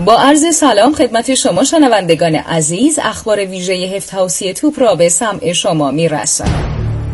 با عرض سلام خدمت شما شنوندگان عزیز، اخبار ویژه هفت هاوسی توپ را به سمع شما می‌رسانم.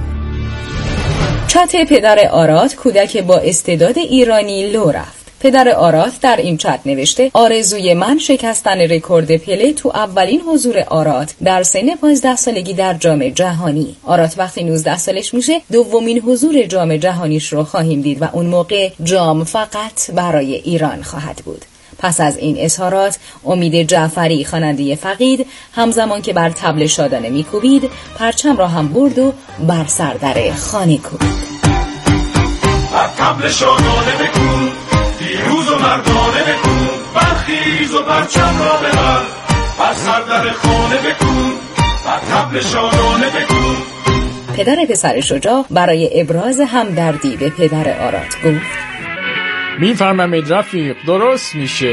چت پدر آراد، کودک با استعداد ایرانی لو رفت. پدر آراد در این چت نوشته: آرزوی من شکستن رکورد پله تو اولین حضور آراد در سن 15 سالگی در جام جهانی. آراد وقتی 19 سالش میشه دومین حضور جام جهانیش رو خواهیم دید و اون موقع جام فقط برای ایران خواهد بود. پس از این اظهارات امید جعفری خواننده فقید همزمان که بر طبل شادانه میکوبید پرچم را هم برد و بر سردر خانه کوبید. بر طبل شادانه بکوب، پیروز و مردانه بکوب، برخیز و پرچم را ببر، بر سردر خانه بکوب، بر طبل شادانه بکوب. پدر پسر شجاع برای ابراز همدردی به پدر آراد گفت: میفهمم رفیق، درست میشه.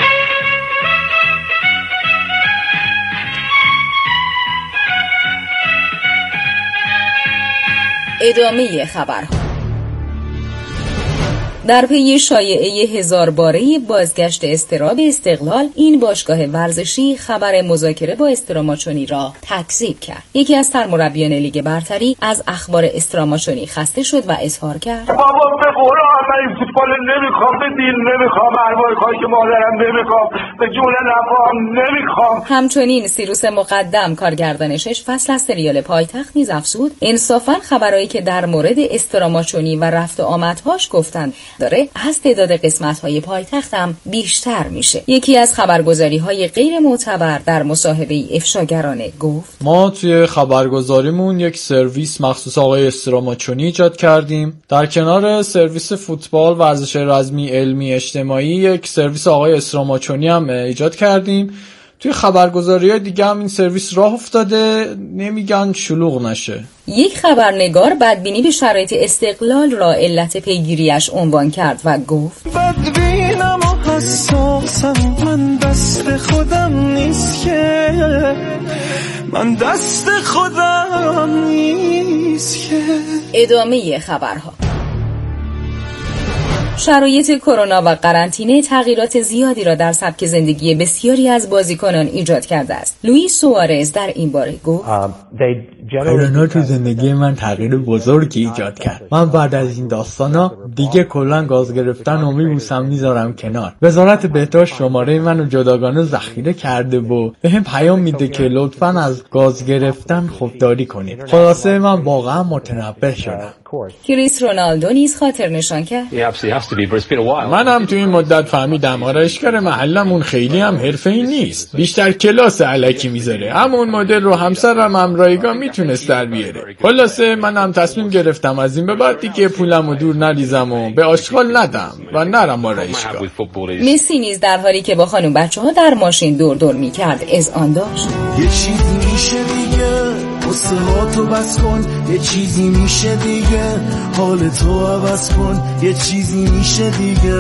ادامه خبرها. در پی شایعه 1000 باره بازگشت استرا به استقلال، این باشگاه ورزشی خبر مذاکره با استراماچونی را تکذیب کرد. یکی از سرمربیان لیگ برتری از اخبار استراماچونی خسته شد و اظهار کرد: بابا به قرآن من این فوتبال نمیخوام، به دین نمیخوام، ارواح خواهی که مادرم نمیخوام، به جون نفام نمیخوام. همچنین سیروس مقدم کارگردان 6 فصل از سریال پایتخت نیز افزود: انصافا خبرایی که در مورد استراماچونی و رفت و آمدهاش گفتند داره، از تعداد قسمت‌های پایتخت هم بیشتر میشه. یکی از خبرگزاری‌های غیر معتبر در مصاحبه افشاگرانه گفت: ما توی خبرگزاریمون یک سرویس مخصوص آقای استراماچونی ایجاد کردیم. در کنار سرویس فوتبال، ورزش رزمی، علمی، اجتماعی، یک سرویس آقای استراماچونی هم ایجاد کردیم. توی خبرگزاری‌های دیگه هم این سرویس راه افتاده، نمیگن شلوغ نشه. یک خبرنگار بدبینی به شرایط استقلال را علت پیگیریش عنوان کرد و گفت: بدبینم و حساسم، من دست خودم نیست که، من دست خودم نیست که. ادامه خبرها. شرایط کرونا و قرنطینه تغییرات زیادی را در سبک زندگی بسیاری از بازیکنان ایجاد کرده است. لوئیس سوارز در این باره گفت: کرونا تو زندگی من تغییر بزرگی ایجاد کرد. من بعد از این داستانا دیگه کلا گاز گرفتن و میبوسم میذارم کنار. وزارت بهداشت شماره منو جداگانه ذخیره کرده و بهم پیام میده که لطفاً از گاز گرفتن خودداری کنید. خلاصه من واقعا متنبه شدم. کریس رونالدو نیز خاطر نشان کرد: منم تو این مدت فهمیدم آرایشگر محلمون خیلی هم حرفه‌ای نیست، بیشتر کلاس الکی میذاره. همون مدل رو همسرم هم رایگان میتونست در بیاره. خلاصه منم تصمیم گرفتم از این به بعد دیگه پولمو دور نریزم و به آشغال ندم و نرم آرایشگاه. مسی نیز در حالی که با خانم بچه‌ها در ماشین دور میکرد اذعان داشت: یه چیزی میشه دیگه، قصه‌هاتو بس کن، یه چیزی میشه دیگه، حالتو عوض کن، یه چیزی میشه دیگه.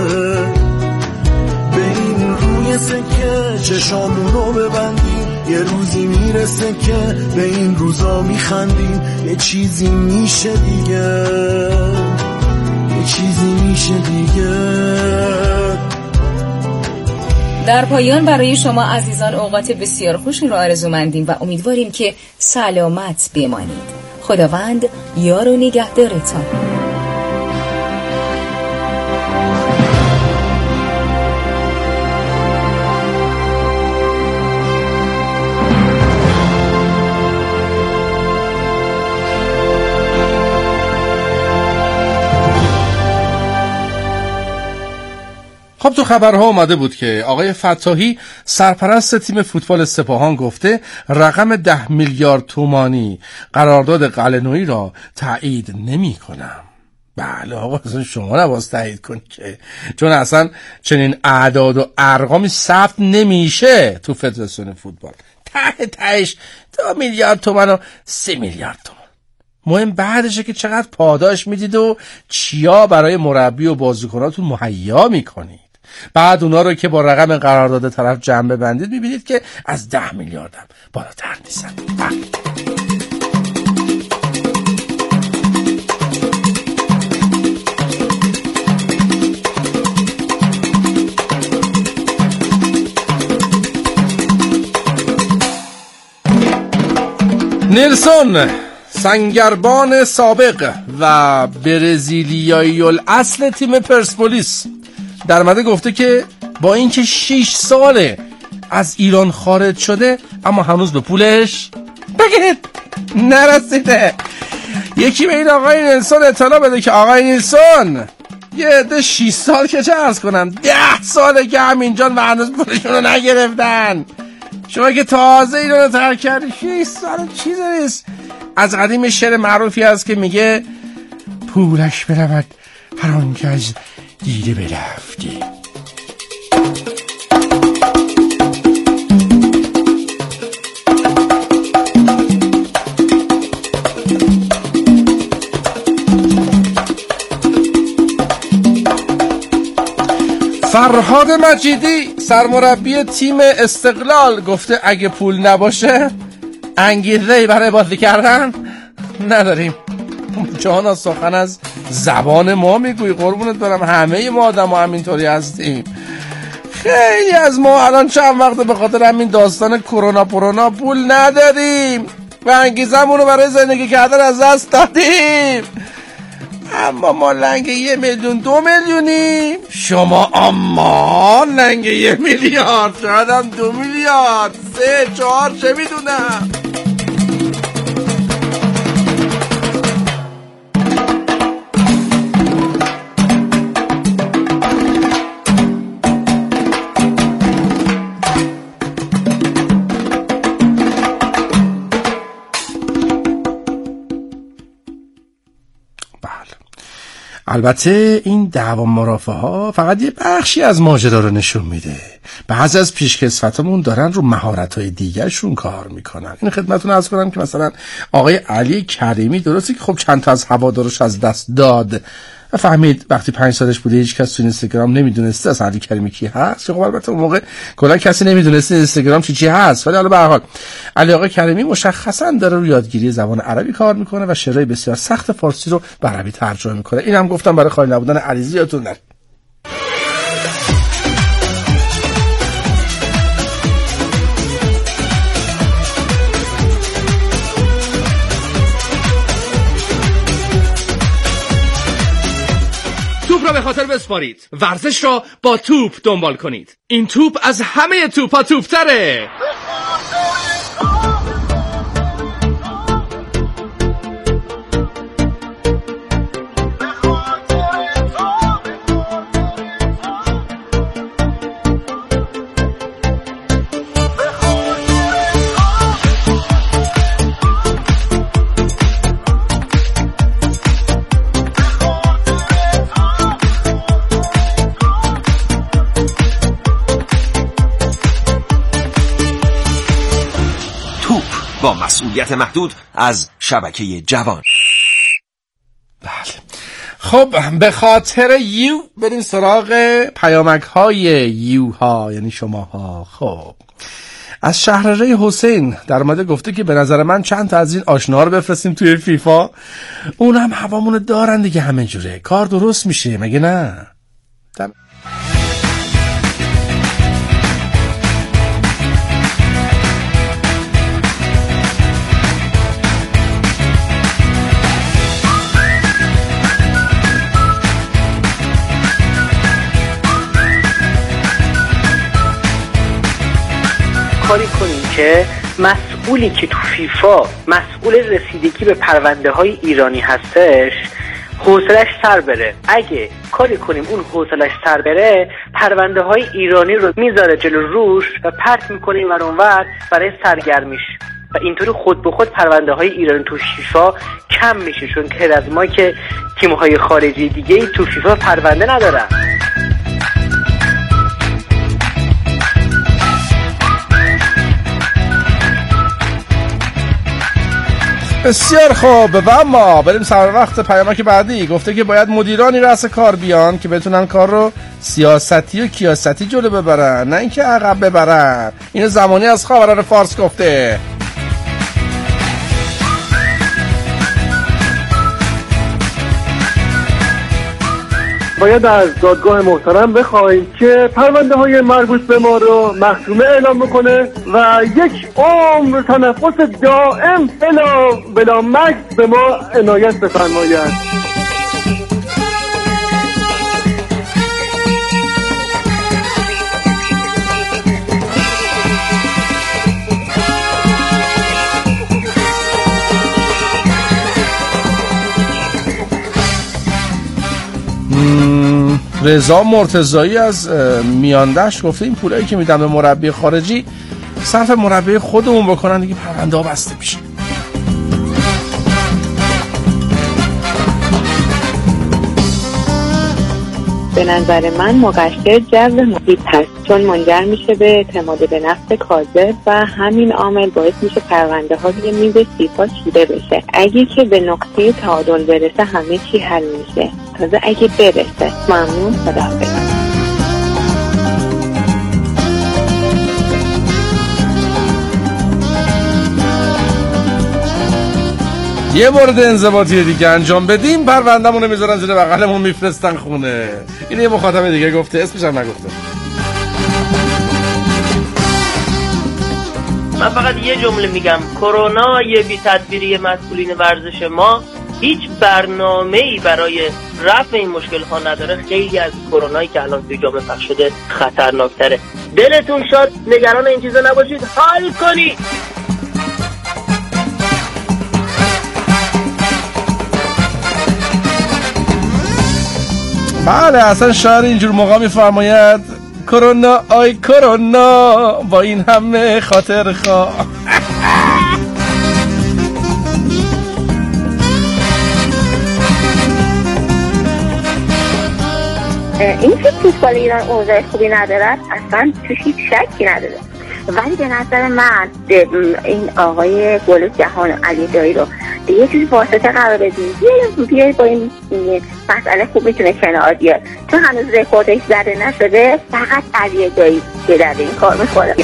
به این روی سکه چشامونو ببندیم، یه روزی میرسه که به این روزا میخندیم. یه چیزی میشه دیگه، یه چیزی میشه دیگه. در پایان برای شما عزیزان اوقات بسیار خوشی را آرزومندیم و امیدواریم که سلامت بمانید. خداوند یار و نگهدارتان. خب تو خبرها اومده بود که آقای فتاحی سرپرست تیم فوتبال سپاهان گفته رقم 10 میلیارد تومانی قرارداد قلعه‌نویی را تایید نمی کنم. بله آقا اصلا شما نباید تایید کنی که، چون اصلا چنین اعداد و ارقامی ثبت نمیشه تو فدراسیون فوتبال. تهش 2 میلیارد تومان و 3 میلیارد تومان. مهم بعدشه که چقدر پاداش میدید و چیا برای مربی و بازیکناتون مهیا میکنید. بعد اونا رو که با رقم قرارداد طرف جمع ببندید میبینید که از 10 میلیارد هم بالاتر نیستن. نیلسون سنگربان سابق و برزیلیایی الاصل تیم پرسپولیس در مده گفته که با اینکه 6 ساله از ایران خارج شده اما هنوز به پولش بگید نرسیده. یکی به این آقای نیلسون اطلاع بده که آقای نیلسون یه عده 6 سال که چه عرض کنم 10 ساله که همینجان و هنوز پولشون رو نگرفتن. شما که تازه ایران رو ترک کردی 6 سال چیزی نیست. از قدیم شعر معروفی هست که میگه پولش برود هر آنکه از دیده برفتی. فرهاد مجیدی سرمربی تیم استقلال گفته اگه پول نباشه انگیزه‌ای برای بازی کردن نداریم. جانا سخن از زبان ما میگوی قربونت برم، همه ما آدم ها همینطوری هستیم. خیلی از ما الان چند وقت به خاطر همین داستان کرونا پول نداریم و انگیزمون رو برای زندگی کردن از دست دادیم. اما ما لنگ 1 میلیون 2 میلیونیم، شما اما لنگ 1 میلیارد، شاید هم 2 میلیارد 3 4 چه میدونم. البته این دعوا مرافعه ها فقط یه بخشی از ماجرا رو نشون میده. بعضی از پیشکسوتامون دارن رو مهارت‌های دیگرشون کار میکنن. این خدمتتون عرض کنم که مثلا آقای علی کریمی درسته که خب چند تا از هوادارش از دست داد و فهمید وقتی 5 سالش بوده هیچ کس تو اینستاگرام نمیدونسته اصلا علی کریمی کی هست. خب البته اون موقع کلا کسی نمیدونسته اینستاگرام چی هست، ولی حالا به هر حال علی آقا کریمی مشخصا داره روی یادگیری زبان عربی کار میکنه و شعرهای بسیار سخت فارسی رو به عربی ترجمه میکنه. اینم گفتم برای خالی نبودن علیزی یادتون نره. توپ را به خاطر بسپارید، ورزش را با توپ دنبال کنید. این توپ از همه توپ‌ها توپ‌تره. با مسئولیت محدود از شبکه جوان. بله خب به خاطر یو بریم سراغ پیامک های یو ها یعنی شماها. خب از شهرره حسین در اومده گفته که به نظر من چند تا از این آشنا رو بفرستیم توی فیفا، اونم هوامونو دارن دیگه، همه جوره کار درست میشه مگه نه؟ کاری کنیم که مسئولی که تو فیفا مسئول رسیدگی به پرونده های ایرانی هستش حوصلش سر بره. اگه کاری کنیم اون حوصلش سر بره، پرونده های ایرانی رو میذاره جلو روش و پرت میکنه این ور اون ور برای سرگرمیش و اینطوری خود به خود پرونده های ایرانی تو فیفا کم میشه، چون که از ما که تیم های خارجی دیگه تو فیفا پرونده ندارن. بسیار خوب و اما بریم سر وقت پیامک بعدی. گفته که باید مدیرانی رأس کار بیان که بتونن کار رو سیاستی و کیاستی جلو ببرن، نه اینکه عقب ببرن. اینو زمانی از خاوران فارس گفته. باید از دادگاه محترم بخوایم که پرونده های مربوط به ما رو مختومه اعلام بکنه و 1 عمر تنفس دائم بلا مکث به ما عنایت بفرماید. رضا مرتضایی از میاندشت گفته این پولایی که میدن به مربی خارجی صرف مربی خودمون بکنن دیگه پرونده ها بسته میشه. به نظر من مقصر جو محیط هست، چون منجر میشه به اعتماد به نفس کاذب و همین عامل باعث میشه پرونده ها روی میز فیفا چیده بشه. اگه که به نقطه تعادل برسه همه چی حل میشه، تازه اگه برسه. ممنون، خداحافظ. یه مورد انضباطی دیگه انجام بدیم، پرونده‌مون رو میذارن زیر بغلمون میفرستن خونه. این یه مخاطب دیگه گفته، اسمش هم نگفته. من فقط یه جمله میگم، کرونا یه بی تدبیری مسئولین ورزش ما هیچ برنامه‌ای برای رفع این مشکل ها نداره. خیلی از کرونایی که الان توی جامعه پخش شده خطرناکتره. دلتون شاد، نگران این چیزا نباشید، حل کنید. بله، اصلا شاعر اینجور موقع میفرماید کرونا آی کرونا با این همه خاطر خواه. این که فوتبال ایران اوضاع خوبی ندارد اصلا توش هیچ شکی نداره، ولی به نظر من این آقای گل جهان علی دایی رو یه چیزی واسطه قرار بدیم، بیایی با این مسئله خوب میتونه کنار بیاد، چون هنوز رکوردش زده نشده، فقط علی دایی که در این کار میخوره.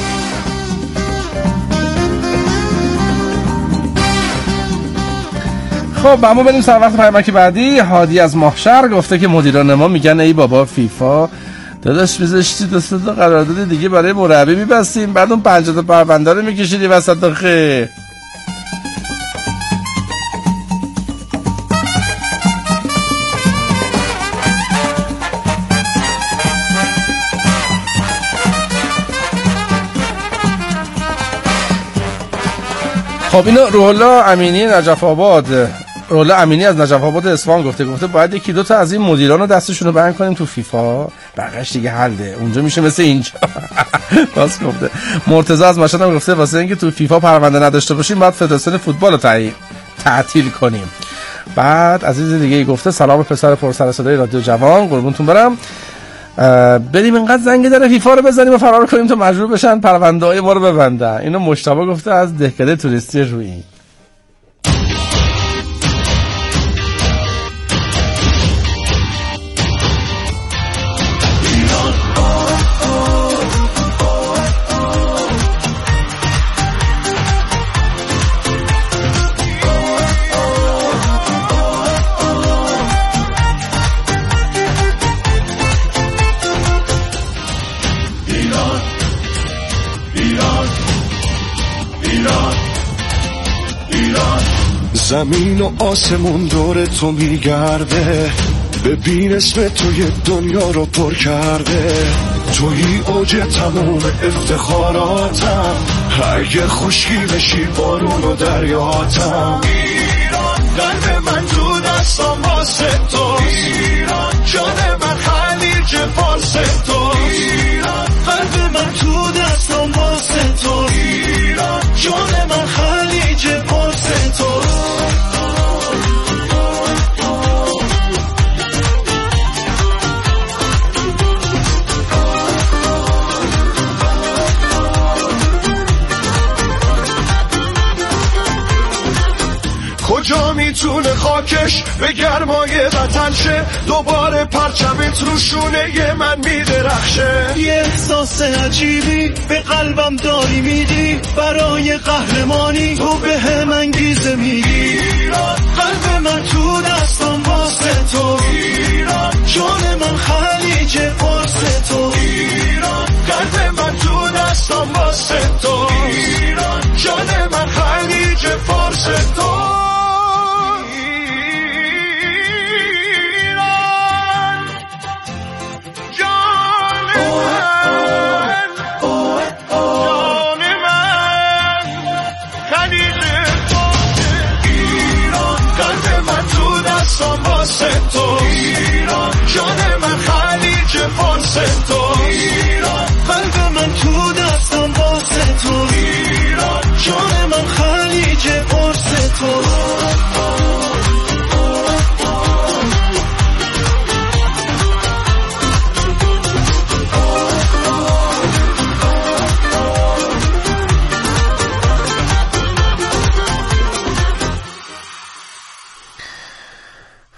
خب اما بریم سر وقت پیامک بعدی. هادی از ماهشهر گفته که مدیران ما میگن ای بابا فیفا داداش میذاشتی 2 تا قرارداد دیگه برای مربی میبستیم، بعد اون 50 تا پرونده رو میکشیدی وسط آخه. خب اینو روح‌الله امینی نجف آباد، روح‌الله امینی از نجف آباد اصفهان گفته باید 1-2 تا از این مدیران رو دستشون رو بند کنیم تو فیفا، بقیش دیگه حله، اونجا میشه مثل اینجا. راست گفته. مرتضی از مشهد هم گفته واسه اینکه تو فیفا پرونده نداشته باشیم باید فدراسیون فوتبال رو تعطیل کنیم. بعد عزیز دیگه گفته سلام پسر پر سر صدای رادیو جوان، قربونتون برم، بریم اینقدر زنگ در فیفا رو بزنیم و فرار کنیم تا مجبور بشن پرونده‌های ما رو ببندن. اینو مجتبی گفته از دهکده توریستی رویی. زمین و آسمون دور تو میگرده، ببین اسم تو یه دنیا رو پر کرده، توی اوج تموم افتخاراتم، اگه خشکی بشی بارون و دریاتم. ایران قلب من تو دستم واسه تو، ایران جان من خلیج فارس تو، ایران قلب من تو دستم واسه تو، ایران جان من خلیج فارس تو. کجا میتونه خاکش به گرمای وطن شه، دوباره پرچمت رو شونه من میدرخشه. یه احساس عجیبی به قلبم داری میدی، برای قهرمانی تو به هم انگیزه میدی. ایران قلب من تو دستم واسه تو، ایران جان من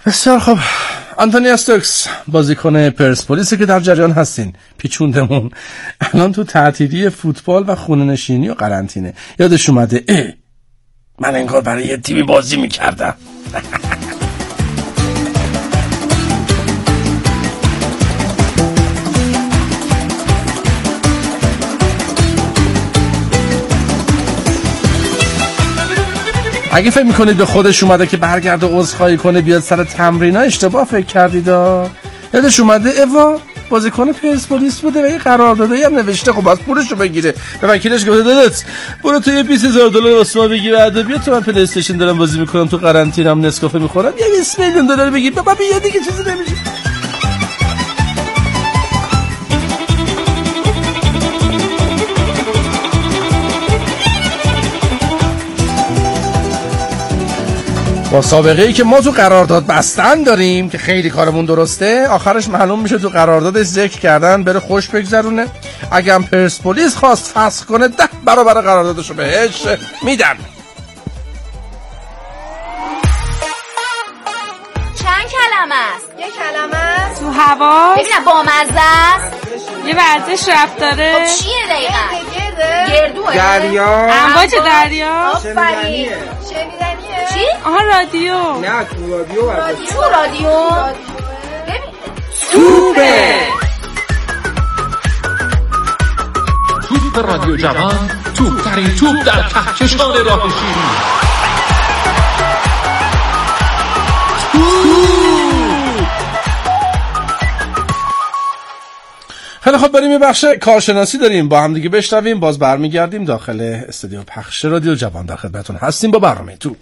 بسیار خب، آنتونی استوکس بازیکن پرسپولیس که در جریان هستین پیچوندمون الان تو تعطیلی فوتبال و خونه نشینی و قرنطینه. یادش اومده من انگار برای یه تیمی بازی میکردم. اگه فکر میکنید به خودش اومده که برگرده عذرخواهی کنه بیاد سر تمرینا، اشتباه فکر کردید. یادش اومده اوا بازیکن پرسپولیس بوده و یه قراردادی هم نوشته، خب باز پولشو بگیره. به وکیلش گفته دادت برو تو یه $20,000 واسه ما بگیر، بعد بیا تو من پلی استیشن دارم بازی میکنم تو قرنطینه‌ام نسکافه میخورم، یه $20 میلیون بگیر بابا، بیا دیگه چیزی نمیشه. با سابقه ای که ما تو قرارداد بستن داریم که خیلی کارمون درسته، آخرش معلوم میشه تو قراردادش ذکر کردن بره خوش بگذرونه، اگه هم پرسپولیس خواست فسخ کنه 10 برابر قراردادشو بهش میدن. چند کلمه است؟ یه کلمه است؟ تو هوا؟ ببینم بامزه است؟ یه ورزش رفت داره؟ خب چیه دقیقا؟ گردوه؟ دریا؟ امواج دریا؟ آفرین. شنیدنیه؟ چی؟ آها رادیو. نه تو رادیو ورزش. تو رادیو؟ توپه. توپ رادیو جوان، توپ‌ترین توپ در کهکشان راه شیری. خیلی خب، بریم یه بخش کارشناسی داریم با هم دیگه بشنویم، باز برمیگردیم داخل استودیو پخش رادیو جوان. در خدمتتون هستیم با برنامه توپ.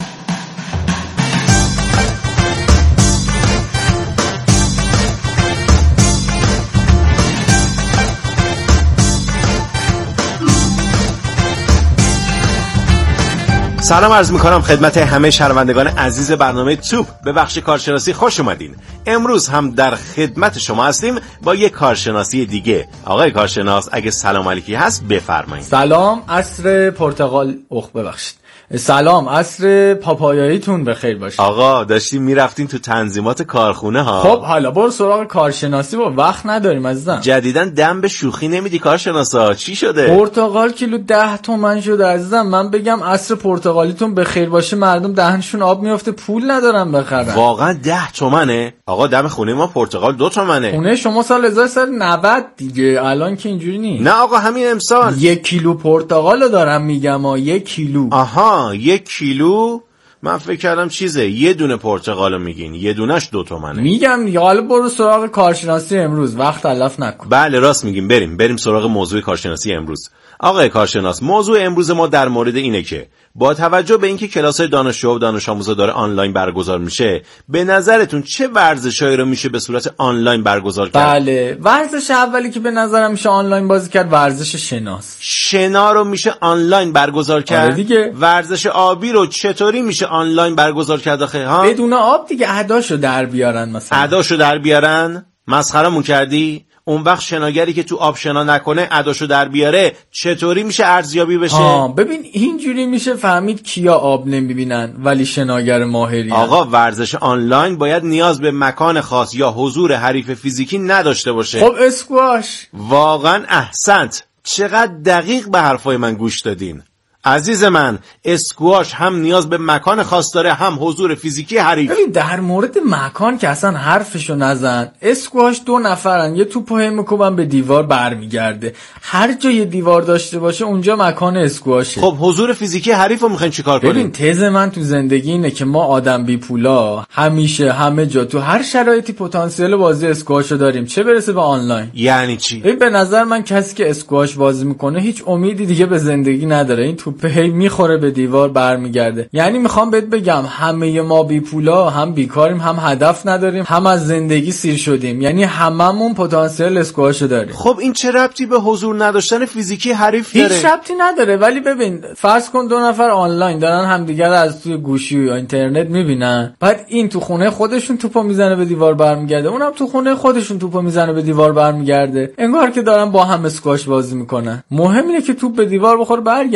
سلام عرض میکنم خدمت همه شنوندگان عزیز برنامه توپ. به بخش کارشناسی خوش اومدین. امروز هم در خدمت شما هستیم با یک کارشناسی دیگه. آقای کارشناس اگه سلام علیکی هست بفرمایید. سلام، عصر پرتقال ببخشید. سلام، عصر پاپایاییتون بخیر باشه. آقا داشتیم میرفتین تو تنظیمات کارخونه ها. خب حالا برو سراغ کارشناسی، با وقت نداریم عزیزم. جدیدن دم به شوخی نمیدی کارشناسا، چی شده؟ پرتقال کیلو 10 تومن شده عزیزم. من بگم عصر پرتقالیتون بخیر باشه، مردم دهنشون آب میافته پول ندارن بخرن. واقعا 10 تومنه؟ آقا دم خونه ما پرتقال 2 تومنه. خونه شما سال 1190 دیگه، الان که اینجوری نیست. نه آقا همین امسال 1 کیلو پرتقالو دارم میگم 1 کیلو. آها 1 کیلو؟ من فکر کردم چیزه یه دونه پرتقالو میگین، یه دونش 2 تومنه. میگم دیگه، حالا برو سراغ کارشناسی امروز، وقت تلف نکن. بله راست میگیم، بریم سراغ موضوع کارشناسی امروز. آقای کارشناس، موضوع امروز ما در مورد اینه که با توجه به اینکه کلاس‌های دانشجو و دانش آموزا داره آنلاین برگزار میشه، به نظرتون چه ورزشایی رو میشه به صورت آنلاین برگزار کرد؟ بله، ورزش اولی که به نظرم میشه آنلاین بازی کرد ورزش شناست. شنا رو میشه آنلاین برگزار کرد. آره دیگه. ورزش آبی رو چطوری میشه آنلاین برگزار کرد آخه ها؟ بدون آب دیگه اداشو در بیارن، مثلا اداشو در بیارن؟ مسخره‌مون کردی؟ اون وقت شناگری که تو آب شنا نکنه اداشو در بیاره چطوری میشه ارزیابی بشه؟ ببین اینجوری میشه فهمید کیا آب نمیبینن ولی شناگر ماهری. آقا ورزش آنلاین باید نیاز به مکان خاص یا حضور حریف فیزیکی نداشته باشه. خب اسکواش. واقعا احسنت، چقدر دقیق به حرفای من گوش دادین. عزیز من، اسکواش هم نیاز به مکان خاص داره، هم حضور فیزیکی حریف. ببین در مورد مکان که اصلا حرفشو نزن. اسکواش 2 نفرن، یه توپو هم میکوبن به دیوار برمیگرده. هر جا یه دیوار داشته باشه اونجا مکان اسکواشه. خب حضور فیزیکی حریفو میخواین چیکار کنین؟ ببین تز من تو زندگی اینه که ما آدم بی پولا همیشه همه جا تو هر شرایطی پتانسیل بازی اسکواشو داریم، چه برسه به آنلاین. یعنی چی؟ ببین به نظر من کسی که اسکواش بازی میکنه هیچ امیدی دیگه به زندگی نداره. این توپ هی میخوره به دیوار برمیگرده. یعنی میخوام بهت بگم همه ما بی پولا، هم بیکاریم، هم هدف نداریم، هم از زندگی سیر شدیم. یعنی هممون پتانسیل اسکواشو داریم. خب این چه ربطی به حضور نداشتن فیزیکی حریف داره؟ هیچ ربطی نداره. ولی ببین فرض کن 2 نفر آنلاین دارن همدیگه رو از توی گوشی یا اینترنت میبینن، بعد این تو خونه خودشون توپو میزنه به دیوار برمیگرده، اونم تو خونه خودشون توپو میزنه به دیوار برمیگرده، انگار که دارن با هم اسکواش بازی میکنن. مهم اینه که توپ به دیوار بخوره برگرده دیگه.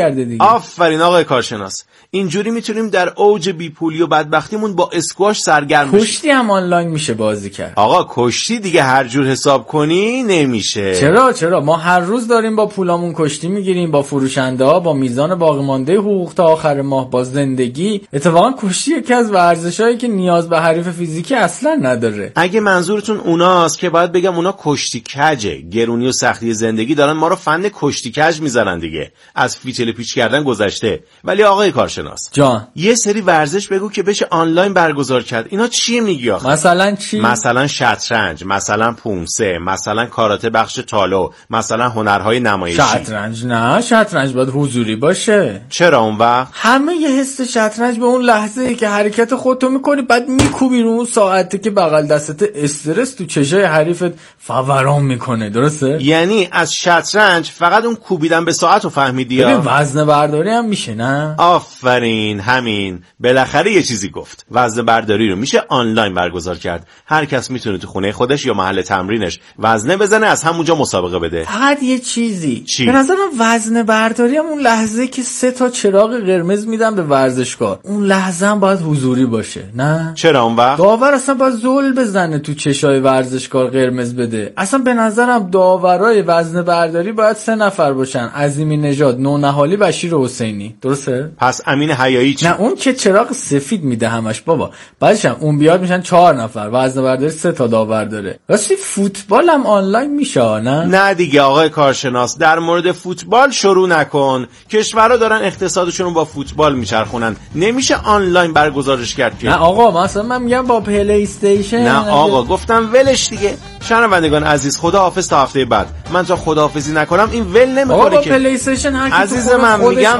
آفرین آقای کارشناس. اینجوری میتونیم در اوج بیپولی و بدبختیمون با اسکواش سرگرم بشیم. کشتی هم آنلاین میشه بازی کرد. آقا کشتی دیگه هر جور حساب کنی نمیشه. چرا ما هر روز داریم با پولامون کشتی میگیریم، با فروشنده ها، با میزان باقی مانده حقوق تا آخر ماه، با زندگی. اتفاقا کشتی یکی از ورزشایی که نیاز به حریف فیزیکی اصلا نداره. اگه منظورتون اوناست که باید بگم اونا کشتی کجه. گرونی و سختی زندگی دارن ما رو فن کشتی کج میذارن دیگه. از فیتل پیچ کردن گذشته. ولی آقای کارشناس جان، یه سری ورزش بگو که بشه آنلاین برگزار کرد. اینا چیه میگی آخه؟ مثلا چی؟ مثلا شطرنج، مثلا پونسه، مثلا کاراته بخش تالو، مثلا هنرهای نمایشی. شطرنج نه، شطرنج باید حضوری باشه. چرا اون وقت؟ همه یه حس شطرنج به اون لحظه‌ای که حرکت خودتو میکنی بعد میکوبی رو اون ساعته که بغل دستت استرس تو چشای حریفت فوران میکنه. درسته؟ یعنی از شطرنج فقط اون کوبیدن به ساعتو فهمیدی یا؟ وزنه برداری هم میشه نه؟ آفرین، همین. بالاخره یه چیزی گفت. وزنه برداری رو میشه آنلاین برگزار کرد. هر کس میتونه تو خونه خودش یا محل تمرینش وزنه بزنه، از همونجا مسابقه بده. فقط یه چیزی. چی؟ به نظرم وزنه برداری هم اون لحظه که 3 تا چراغ قرمز میدن به ورزشکار، اون لحظه هم باید حضوری باشه. نه؟ چرا اون وقت؟ داور اصلا باید زل بزنه تو چشای ورزشکار قرمز بده. اصلا به نظرم داورای وزنه برداری باید 3 نفر باشن. عظیمی نژاد، نونهالی، بشیر حسینی. درسته؟ پس امین حیایی چی؟ نه اون که چراغ سفید میده همش بابا. بعدش هم اون بیاد میشن 4 نفر. وزنه برداری 3 تا داور داره. راستی فوتبال هم آنلاین میشه نه دیگه آقای کارشناس، در مورد فوتبال شروع نکن. کشورها دارن اقتصادشون رو با فوتبال میچرخونن، نمیشه آنلاین برگزارش کرد که. نه آقا، مثلا من میگم با پلی استیشن. نه آقا گفتم ولش دیگه. شنوندگان عزیز، خداحافظ تا هفته بعد. من تا خداحافظی نکنم این ول نمیخوره که. پلی استیشن هر کی عزیز من میگم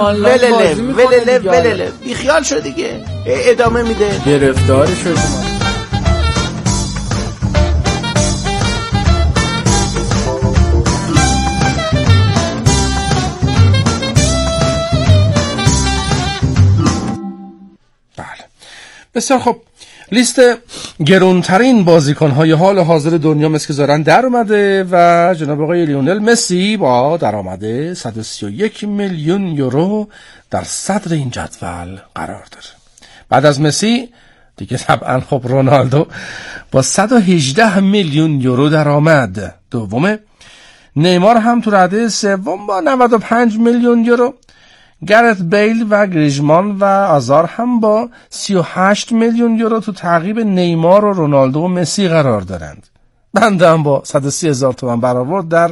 ولله بی خیال شو دیگه. ادامه میده. گرفتار شد. بسیار خب، لیست گرونترین بازیکن‌های حال حاضر دنیا مثل که زارن در اومده و جناب آقای لیونل مسی با درآمد 131 میلیون یورو در صدر این جدول قرار داره. بعد از مسی دیگه طبعا خب رونالدو با 118 میلیون یورو درآمد دومه. نیمار هم تو رده سوم با 95 میلیون یورو. گرت بیل و گریزمان و آزار هم با 38 میلیون یورو تو تعقیب نیمار و رونالدو و مسی قرار دارند. بنده هم با 130,000 تومان برآورد در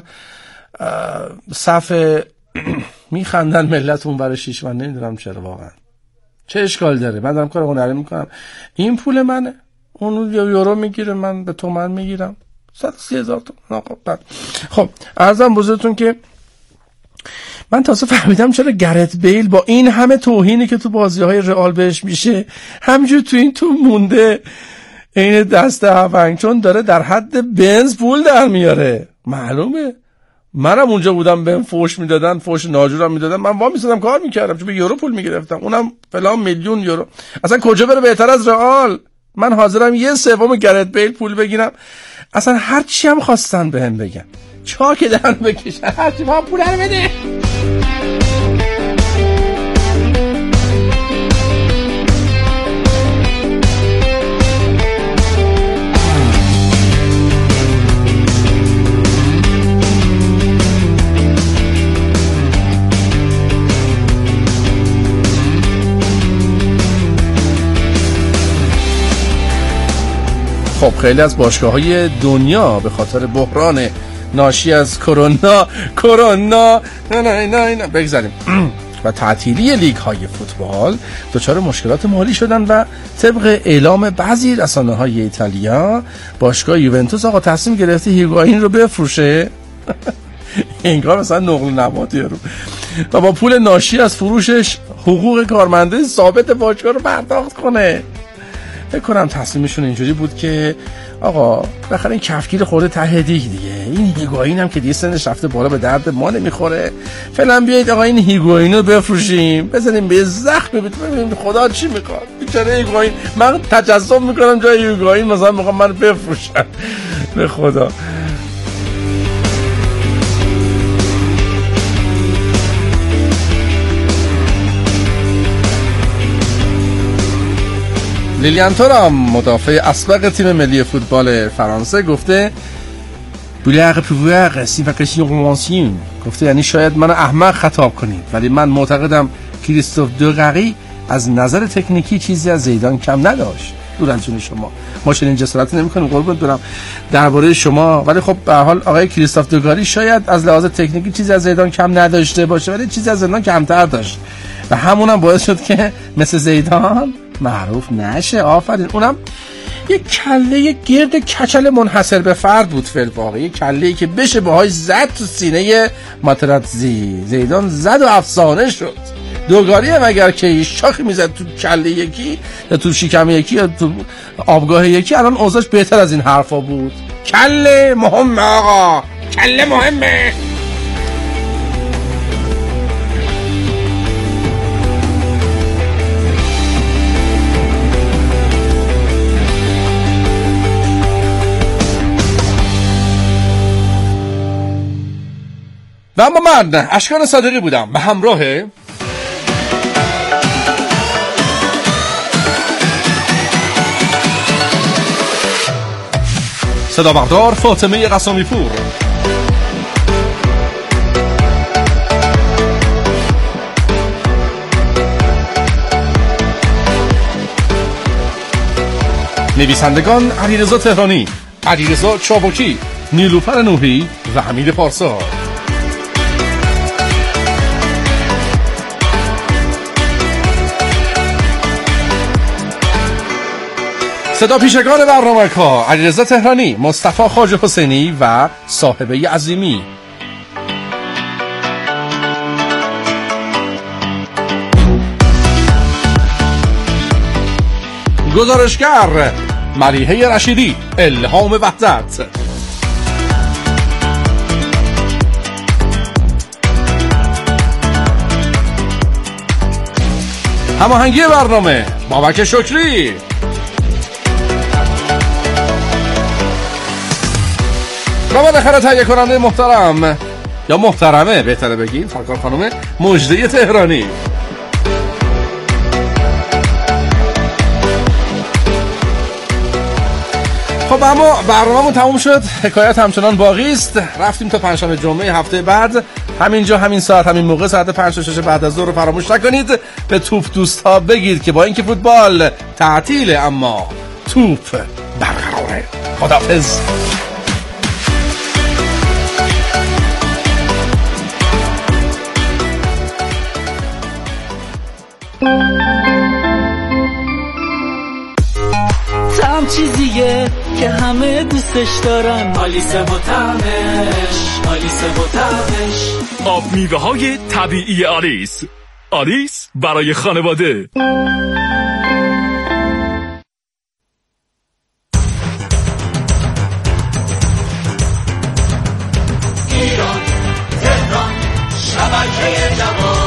صف میخندن ملتون برای شیش. من نمیدونم چرا واقعا چه اشکال داره. من دارم کار هنری میکنم، این پول منه، اون یورو میگیره، من به تومان میگیرم. 130,000 تومان. خب عرضم بزرگتون که من تازه فهمیدم چرا گرت بیل با این همه توهینی که تو بازی‌های رئال بهش میشه همینجور تو این تو مونده این دست هفنگ، چون داره در حد بنز پول در میاره. معلومه منم اونجا بودم بهم فوش میدادن، فوش ناجورم میدادن، من وا میسادم کار میکردم چون به یورو پول میگرفتم، اونم فلان میلیون یورو. اصلا کجا بره بهتر از رئال؟ من حاضرم 1/3 گرت بیل پول بگیرم. اصلا هر چی هم خواستن بهم بگن، چاک دهن بکشن، هر چی هم پول رو بده. خب خیلی از باشگاه‌های دنیا به خاطر بحران ناشی از کرونا نه بگذاریم و تعطیلی لیگ های فوتبال دچار مشکلات مالی شدن و طبق اعلام بعضی رسانه‌های ایتالیا باشگاه یوونتوس آقا تصمیم گرفته هیگواین رو بفروشه. انگار مثلا نقل و نبات رو و با پول ناشی از فروشش حقوق کارمنده ثابت باشگاه رو پرداخت کنه. فکر کنم تصمیمشون اینجوری بود که آقا بخاطر این کفگیر خورده ته دیگه این هیگواین هم که دیگه سنش رفته بالا به درد ما نمیخوره، فعلا بیایید آقا این هیگواین رو بفروشیم، بزنیم به زخم ببینیم خدا چی میخواد. بیچاره هیگواین، من تجسم میکنم جای هیگواین مثلا میخوام من بفروشن به خدا. لیلیان تورام مدافع اسبق تیم ملی فوتبال فرانسه گفته بولیاق پویاق سیفاکسیون رومانسیون، گفته یعنی شاید من احمق خطاب کنید ولی من معتقدم کریستوف دوغاری از نظر تکنیکی چیزی از زیدان کم نداشت. دور از جون شما، ما چنین جسارتی نمی‌کنیم قربونت برم درباره شما، ولی خب به هر حال آقای کریستوف دوغاری شاید از لحاظ تکنیکی چیزی از زیدان کم نداشته باشه ولی چیزی از زیدان کمتر داشت و همونم باعث شد که مثل زیدان معروف نشه. آفرین. اونم یک کله گرد کچل منحصر به فرد بود فعل واقعی، یک کله‌ای که بشه باهاش زد تو سینه ماتراتزی. زیدان زد و افسانه شد. دوغاری هم اگر که شاخی میزد تو کله یکی یا تو شکم یکی یا تو آبگاه یکی الان اوضاعش بهتر از این حرفا بود. کله مهمه آقا، کله مهمه. و اما من اشکان صادقی بودم به همراه صدا بردار فاطمه قسامی پور، نویسندگان علیرضا تهرانی، علیرضا چابکی، نیلوفر نوحی و حمید پارسا. صدا پیشگان برنامه‌ها علیرضا تهرانی، مصطفی خواجه حسینی و صاحبه عظیمی. گزارشگر ملیحه رشیدی، الهام وحدت. هماهنگی برنامه بابک شکری. و بالاخره تهیه کننده محترم یا محترمه بهتره بگیم فقط خانم مجده تهرانی. خب اما برنامه‌مون تموم شد، حکایت همچنان باقی است. رفتیم تا پنجشنبه جمعه هفته بعد، همینجا همین ساعت همین موقع ساعت 5 تا 6 بعد از ظهر رو فراموش نکنید به توپ دوستا بگید که با اینکه فوتبال تعطیله اما توپ برقراره. خداحافظ. هم چیزیه که همه دوستش دارن، آلیس و طعمش، آلیس و طعمش. آب میوه های طبیعی آلیس، آلیس برای خانواده. ایران، تهران، شبکه جوان.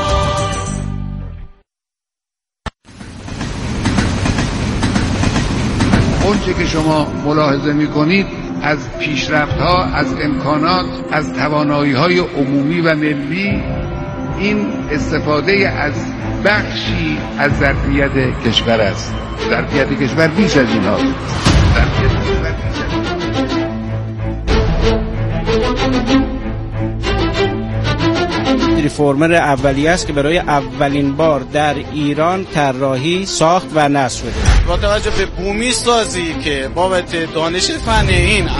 اونچه که شما ملاحظه می‌کنید از پیشرفت‌ها، از امکانات، از توانایی‌های عمومی و ملی، این استفاده از بخشی از ظرفیت کشور است. ظرفیت کشور بیش از این هاست. ریفورمر اولیه است که برای اولین بار در ایران طراحی ساخت و نصب شده. با توجه به بومی سازی که بابت دانش فنی این